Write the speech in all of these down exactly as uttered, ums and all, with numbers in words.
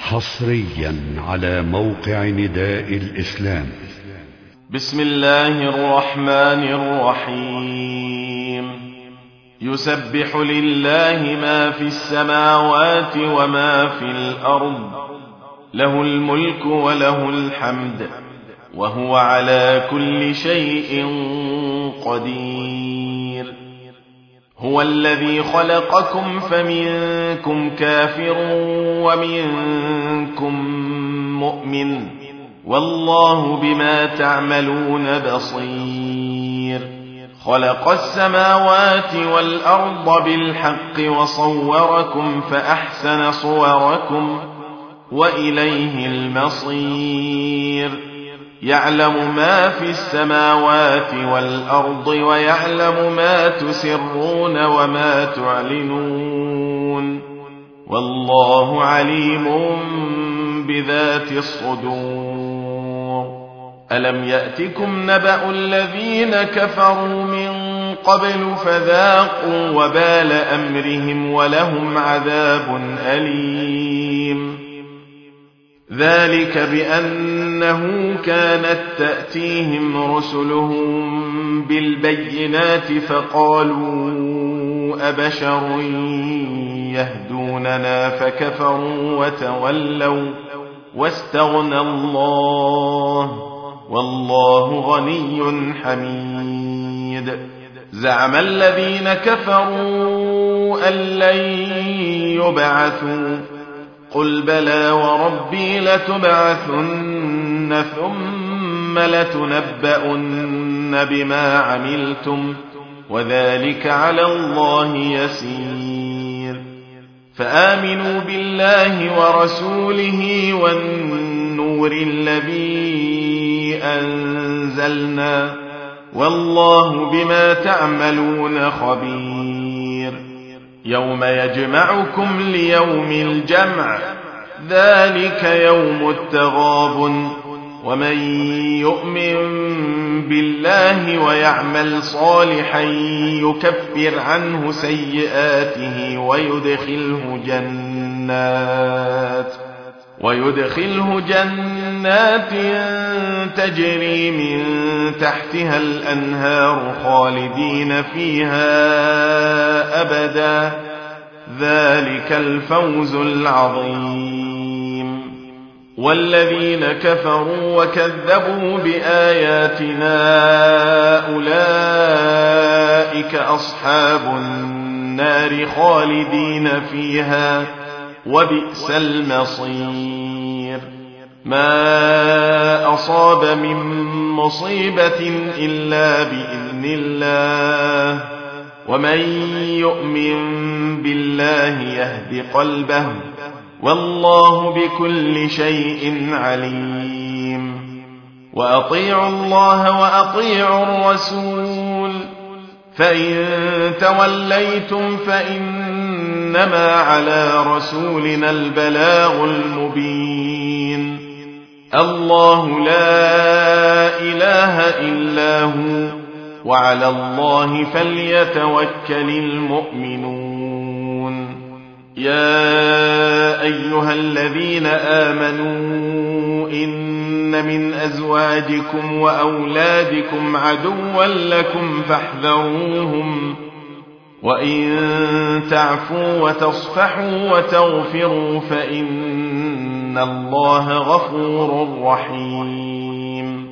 حصريا على موقع نداء الإسلام. بسم الله الرحمن الرحيم. يسبح لله ما في السماوات وما في الأرض، له الملك وله الحمد، وهو على كل شيء قدير. هو الذي خلقكم فمنكم كافر ومنكم مؤمن، والله بما تعملون بصير. خلق السماوات والأرض بالحق وصوركم فأحسن صوركم وإليه المصير. يعلم ما في السماوات والأرض ويعلم ما تسرون وما تعلنون، والله عليم بذات الصدور. ألم يأتكم نبأ الذين كفروا من قبل فذاقوا وبال أمرهم ولهم عذاب أليم. ذلك بأنه كانت تأتيهم رسلهم بالبينات فقالوا أبشر يهدوننا فكفروا وتولوا واستغنى الله، والله غني حميد. زعم الذين كفروا أن لن يبعثوا، قل بلى وربي لتبعثن ثم لتنبؤن بما عملتم، وذلك على الله يسير. فآمنوا بالله ورسوله والنور الذي أنزلنا، والله بما تعملون خبير. يوم يجمعكم ليوم الجمع، ذلك يوم التغابن. ومن يؤمن بالله ويعمل صالحا يكفر عنه سيئاته ويدخله جنات ويدخله جنات تجري من تحتها الأنهار خالدين فيها أبدا، ذلك الفوز العظيم. والذين كفروا وكذبوا بآياتنا أولئك أصحاب النار خالدين فيها، وبئس المصير. ما أصاب من مصيبة إلا بإذن الله، ومن يؤمن بالله يهد قلبه، والله بكل شيء عليم. وأطيعوا الله وأطيعوا الرسول، فإن توليتم فإنما على رسولنا البلاغ المبين. الله لا إله إلا هو، وعلى الله فليتوكل المؤمنون. يا أيها الذين آمنوا إن من أزواجكم وأولادكم عدوا لكم فاحذروهم، وإن تعفوا وتصفحوا وتغفروا فإن الله غفور رحيم.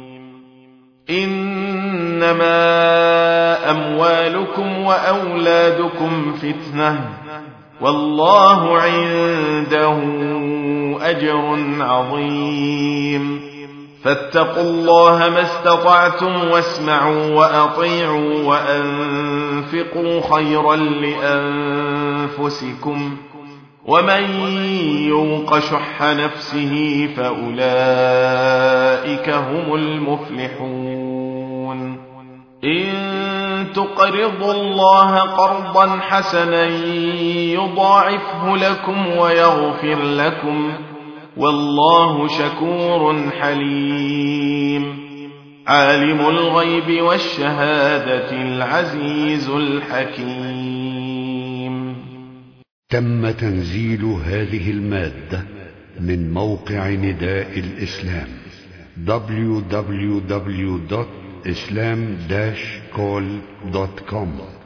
إنما أموالكم وأولادكم فتنة، والله عنده أجر عظيم. فاتقوا الله ما استطعتم واسمعوا وأطيعوا وأنفقوا خيرا لأنفسكم، ومن يوق شح نفسه فأولئك هم المفلحون. إن تقرضوا الله قرضا حسنا يضاعفه لكم ويغفر لكم، والله شكور حليم. عالم الغيب والشهادة العزيز الحكيم. تم تنزيل هذه المادة من موقع نداء الإسلام دبليو دبليو دبليو دوت إسلام داش كول دوت كوم.